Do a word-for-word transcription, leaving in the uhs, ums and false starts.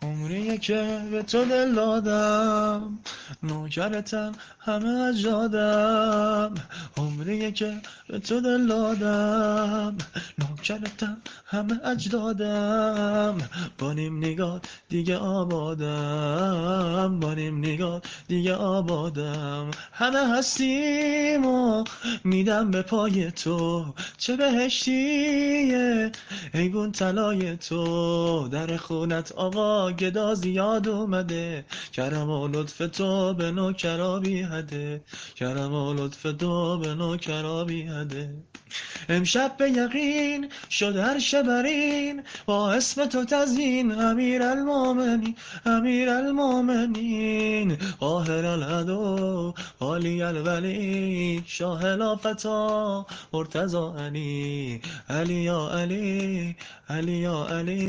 عمریه که به تو دل دادم، نوکرتم همه اجدادم. عمریه که به تو دل دادم، نوکرتم همه اجدادم. با نیم نگاه دیگه آبادم، با نیم نگاه دیگه آبادم. همه هستیم و میدم به پای تو، چه بهشتیه ایگون طلای تو. در خونت آقا گدا زیاد اومده، کرم و لطف تو به نوکرا بی حده، کرم و لطف تو به نوکرا بی حده. امشب به یقین شد هر شبرین، با اسم تو تزیین. امیر المومنین، امیر المومنین، قاهر العدو، والی الولی، شاه لافتا، مرتضا علی. علی یا علی، علی یا علی.